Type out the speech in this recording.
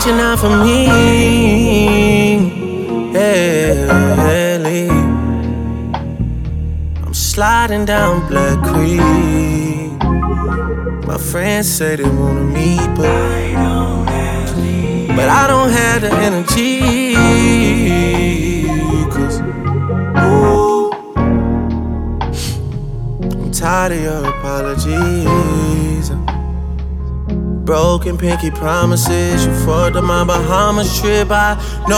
watching out for me. Ellie. I'm sliding down Black Creek. My friends say they wanna meet, but I don't have the energy. 'Cause ooh, I'm tired of your apologies. Broken pinky promises. You fucked up my Bahamas trip. I know